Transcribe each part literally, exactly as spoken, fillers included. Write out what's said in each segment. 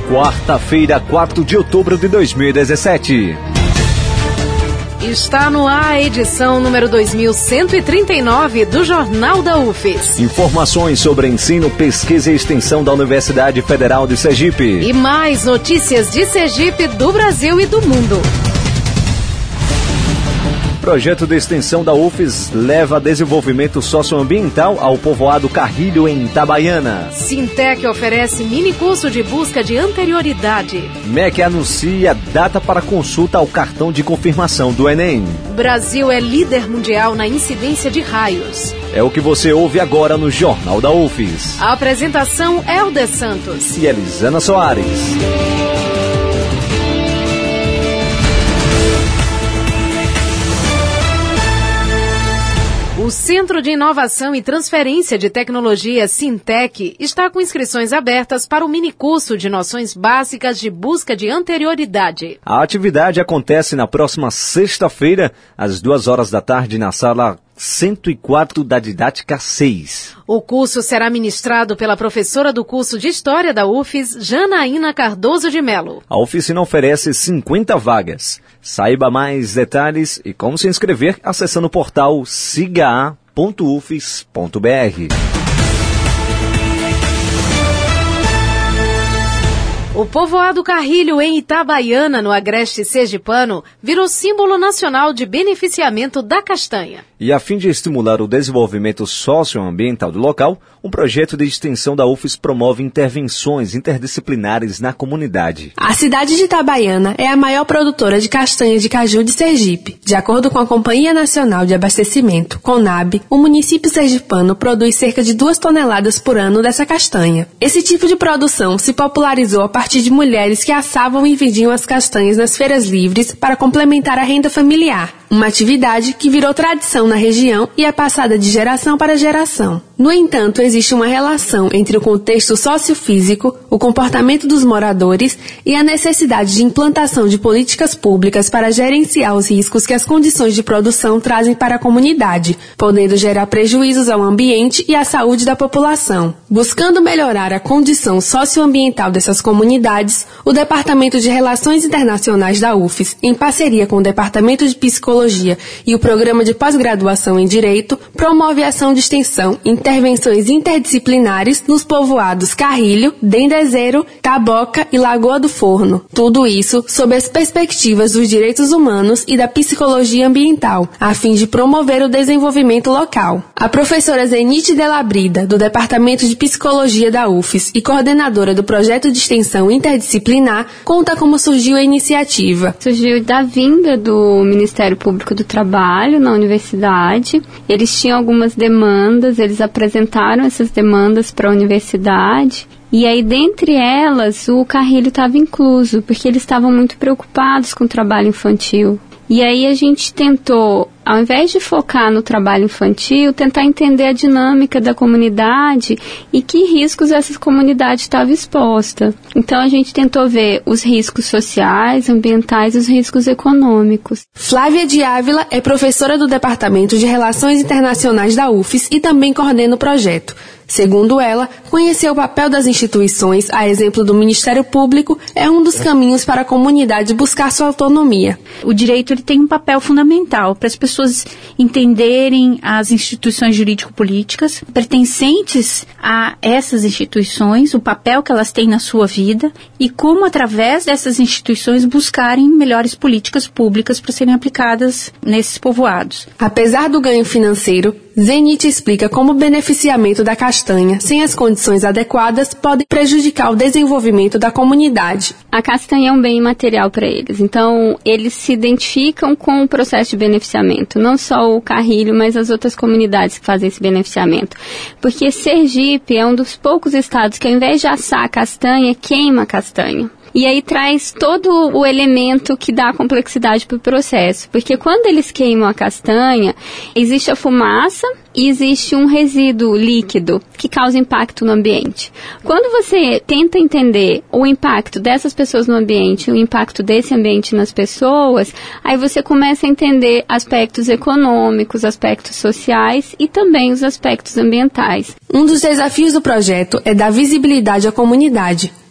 Quarta-feira, quatro de outubro de dois mil e dezessete. Está no ar a edição número dois mil cento e trinta e nove do Jornal da U F E S. Informações sobre ensino, pesquisa e extensão da Universidade Federal de Sergipe. E mais notícias de Sergipe, do Brasil e do mundo. Projeto de extensão da U F E S leva desenvolvimento socioambiental ao povoado Carrilho, em Itabaiana. Sintec oferece mini curso de busca de anterioridade. M E C anuncia data para consulta ao cartão de confirmação do Enem. Brasil é líder mundial na incidência de raios. É o que você ouve agora no Jornal da U F E S. A apresentação é Helder Santos e Elisana Soares. O Centro de Inovação e Transferência de Tecnologia Sintec está com inscrições abertas para o minicurso de noções básicas de busca de anterioridade. A atividade acontece na próxima sexta-feira, às duas horas da tarde, na sala cento e quatro da Didática seis. O curso será ministrado pela professora do curso de História da U F E S, Janaína Cardoso de Melo. A oficina oferece cinquenta vagas. Saiba mais detalhes e como se inscrever acessando o portal siga a ponto u f e s ponto b r. O povoado Carrilho, em Itabaiana, no agreste sergipano, virou símbolo nacional de beneficiamento da castanha. E a fim de estimular o desenvolvimento socioambiental do local, um projeto de extensão da U F E S promove intervenções interdisciplinares na comunidade. A cidade de Itabaiana é a maior produtora de castanha de caju de Sergipe. De acordo com a Companhia Nacional de Abastecimento, CONAB, o município sergipano produz cerca de duas toneladas por ano dessa castanha. Esse tipo de produção se popularizou a partir de mulheres que assavam e vendiam as castanhas nas feiras livres para complementar a renda familiar, uma atividade que virou tradição na região e é passada de geração para geração. No entanto, existe uma relação entre o contexto sociofísico, o comportamento dos moradores e a necessidade de implantação de políticas públicas para gerenciar os riscos que as condições de produção trazem para a comunidade, podendo gerar prejuízos ao ambiente e à saúde da população. Buscando melhorar a condição socioambiental dessas comunidades, o Departamento de Relações Internacionais da U F E S, em parceria com o Departamento de Psicologia e o Programa de Pós-Graduação em Direito, promove a ação de extensão intervenções interdisciplinares nos povoados Carrilho, Dendezeiro, Taboca e Lagoa do Forno. Tudo isso sob as perspectivas dos direitos humanos e da psicologia ambiental, a fim de promover o desenvolvimento local. A professora Zenite Delabrida, do Departamento de Psicologia da U F E S e coordenadora do projeto de extensão interdisciplinar, conta como surgiu a iniciativa. Surgiu da vinda do Ministério Público do Trabalho na universidade. Eles tinham algumas demandas, eles apresentaram essas demandas para a universidade. E aí, dentre elas, o Carrilho estava incluso, porque eles estavam muito preocupados com o trabalho infantil. E aí a gente tentou, ao invés de focar no trabalho infantil, tentar entender a dinâmica da comunidade e que riscos essa comunidade estava exposta. Então a gente tentou ver os riscos sociais, ambientais e os riscos econômicos. Flávia de Ávila é professora do Departamento de Relações Internacionais da U F E S e também coordena o projeto. Segundo ela, conhecer o papel das instituições, a exemplo do Ministério Público, é um dos caminhos para a comunidade buscar sua autonomia. O direito ele tem um papel fundamental para as pessoas entenderem as instituições jurídico-políticas pertencentes a essas instituições, o papel que elas têm na sua vida e como, através dessas instituições, buscarem melhores políticas públicas para serem aplicadas nesses povoados. Apesar do ganho financeiro, Zenite explica como o beneficiamento da castanha, sem as condições adequadas, pode prejudicar o desenvolvimento da comunidade. A castanha é um bem imaterial para eles, então eles se identificam com o processo de beneficiamento, não só o Carrilho, mas as outras comunidades que fazem esse beneficiamento. Porque Sergipe é um dos poucos estados que, ao invés de assar a castanha, queima a castanha. E aí traz todo o elemento que dá complexidade para o processo. Porque quando eles queimam a castanha, existe a fumaça e existe um resíduo líquido que causa impacto no ambiente. Quando você tenta entender o impacto dessas pessoas no ambiente, o impacto desse ambiente nas pessoas, aí você começa a entender aspectos econômicos, aspectos sociais e também os aspectos ambientais. Um dos desafios do projeto é dar visibilidade à comunidade.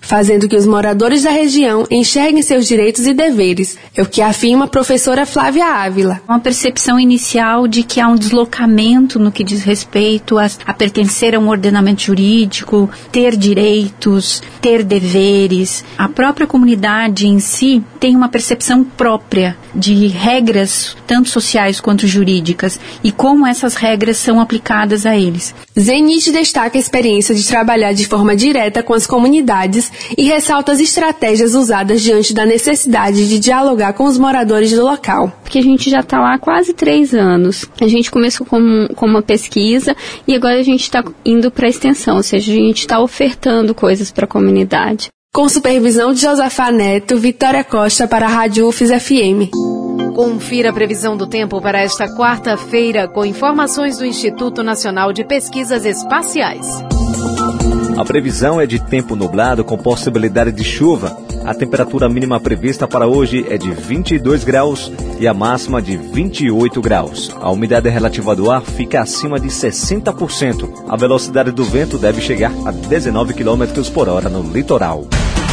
fazendo que os moradores da região enxerguem seus direitos e deveres. É o que afirma a professora Flávia Ávila. Uma percepção inicial de que há um deslocamento no que diz respeito a, a pertencer a um ordenamento jurídico, ter direitos, ter deveres. A própria comunidade em si tem uma percepção própria de regras, tanto sociais quanto jurídicas, e como essas regras são aplicadas a eles. Zenit destaca a experiência de trabalhar de forma direta com as comunidades e ressalta as estratégias usadas diante da necessidade de dialogar com os moradores do local. Porque a gente já está lá há quase três anos. A gente começou com, com uma pesquisa e agora a gente está indo para a extensão, ou seja, a gente está ofertando coisas para a comunidade. Com supervisão de Josafá Neto, Vitória Costa para a Rádio U F S F M. Confira a previsão do tempo para esta quarta-feira com informações do Instituto Nacional de Pesquisas Espaciais. A previsão é de tempo nublado com possibilidade de chuva. A temperatura mínima prevista para hoje é de vinte e dois graus e a máxima de vinte e oito graus. A umidade relativa do ar fica acima de sessenta por cento. A velocidade do vento deve chegar a dezenove quilômetros por hora no litoral.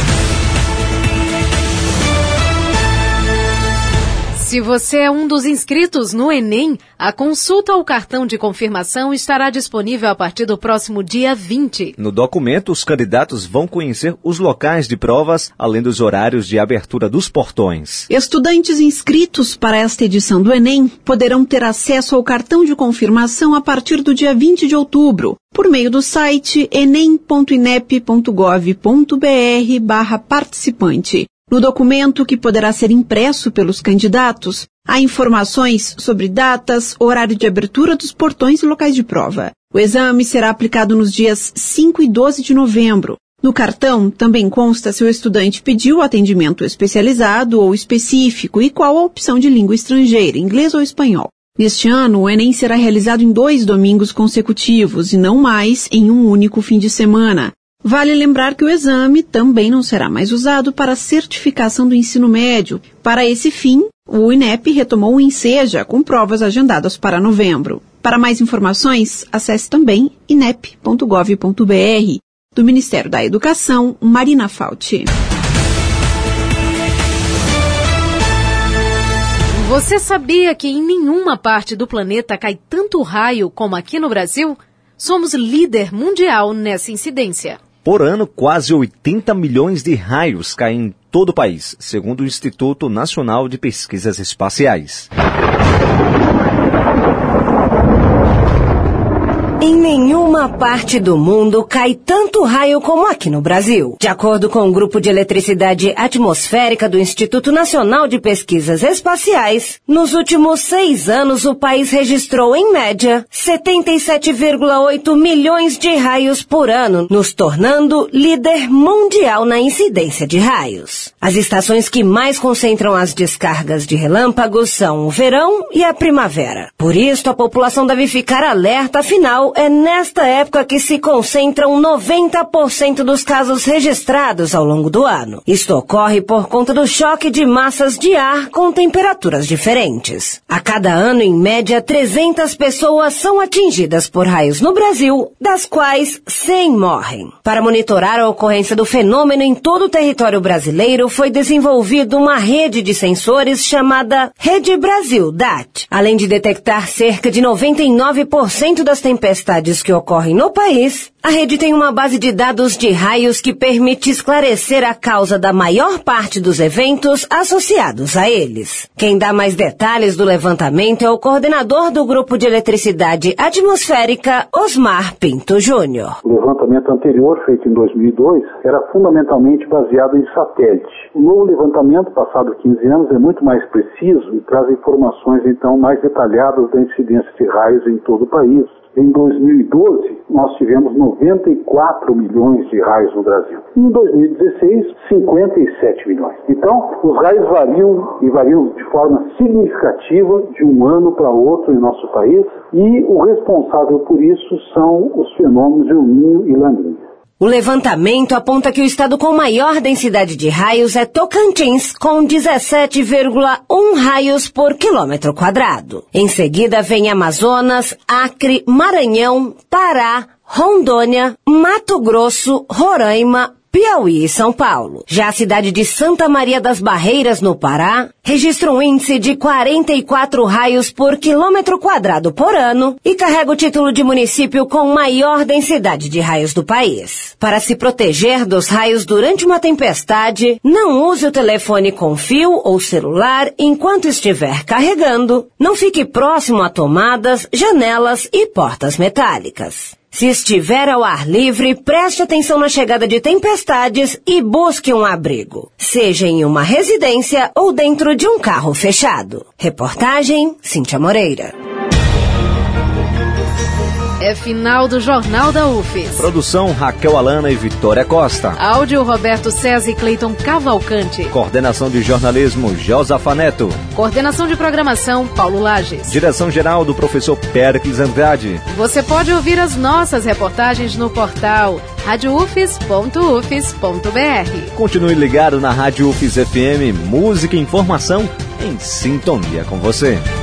Se você é um dos inscritos no Enem, a consulta ao cartão de confirmação estará disponível a partir do próximo dia vinte. No documento, os candidatos vão conhecer os locais de provas, além dos horários de abertura dos portões. Estudantes inscritos para esta edição do Enem poderão ter acesso ao cartão de confirmação a partir do dia vinte de outubro, por meio do site enem ponto inep ponto gov ponto br barra participante. No documento, que poderá ser impresso pelos candidatos, há informações sobre datas, horário de abertura dos portões e locais de prova. O exame será aplicado nos dias cinco e doze de novembro. No cartão também consta se o estudante pediu atendimento especializado ou específico e qual a opção de língua estrangeira, inglês ou espanhol. Neste ano, o Enem será realizado em dois domingos consecutivos e não mais em um único fim de semana. Vale lembrar que o exame também não será mais usado para a certificação do ensino médio. Para esse fim, o INEP retomou o Enseja, com provas agendadas para novembro. Para mais informações, acesse também inep ponto gov ponto br. Do Ministério da Educação, Marina Fauci. Você sabia que em nenhuma parte do planeta cai tanto raio como aqui no Brasil? Somos líder mundial nessa incidência. Por ano, quase oitenta milhões de raios caem em todo o país, segundo o Instituto Nacional de Pesquisas Espaciais. Em nenhuma parte do mundo cai tanto raio como aqui no Brasil. De acordo com o Grupo de Eletricidade Atmosférica do Instituto Nacional de Pesquisas Espaciais, nos últimos seis anos o país registrou, em média, setenta e sete vírgula oito milhões de raios por ano, nos tornando líder mundial na incidência de raios. As estações que mais concentram as descargas de relâmpagos são o verão e a primavera. Por isso, a população deve ficar alerta, afinal, é nesta época que se concentram noventa por cento dos casos registrados ao longo do ano. Isto ocorre por conta do choque de massas de ar com temperaturas diferentes. A cada ano, em média, trezentas pessoas são atingidas por raios no Brasil, das quais cem morrem. Para monitorar a ocorrência do fenômeno em todo o território brasileiro, foi desenvolvida uma rede de sensores chamada Rede Brasil D A T. Além de detectar cerca de noventa e nove por cento das tempestades que ocorrem no país, a rede tem uma base de dados de raios que permite esclarecer a causa da maior parte dos eventos associados a eles. Quem dá mais detalhes do levantamento é o coordenador do Grupo de Eletricidade Atmosférica, Osmar Pinto Júnior. O levantamento anterior, feito em dois mil e dois, era fundamentalmente baseado em satélite. O novo levantamento, passado quinze anos, é muito mais preciso e traz informações, então, mais detalhadas da incidência de raios em todo o país. Em dois mil e doze, nós tivemos noventa e quatro milhões de raios no Brasil. Em dois mil e dezesseis, cinquenta e sete milhões. Então, os raios variam e variam de forma significativa de um ano para outro em nosso país, e o responsável por isso são os fenômenos El Niño e Laninha. O levantamento aponta que o estado com maior densidade de raios é Tocantins, com dezessete vírgula um raios por quilômetro quadrado. Em seguida vem Amazonas, Acre, Maranhão, Pará, Rondônia, Mato Grosso, Roraima, Piauí e São Paulo. Já a cidade de Santa Maria das Barreiras, no Pará, registra um índice de quarenta e quatro raios por quilômetro quadrado por ano e carrega o título de município com maior densidade de raios do país. Para se proteger dos raios durante uma tempestade, não use o telefone com fio ou celular enquanto estiver carregando, não fique próximo a tomadas, janelas e portas metálicas. Se estiver ao ar livre, preste atenção na chegada de tempestades e busque um abrigo, seja em uma residência ou dentro de um carro fechado. Reportagem Cíntia Moreira. É final do Jornal da U F E S. Produção Raquel Alana e Vitória Costa. Áudio Roberto César e Cleiton Cavalcante. Coordenação de jornalismo Josafa Neto. Coordenação de programação Paulo Lages. Direção geral do professor Péricles Andrade. Você pode ouvir as nossas reportagens no portal rádio u f e s ponto u f e s ponto b r. Continue ligado na Rádio U F E S F M, música e informação em sintonia com você.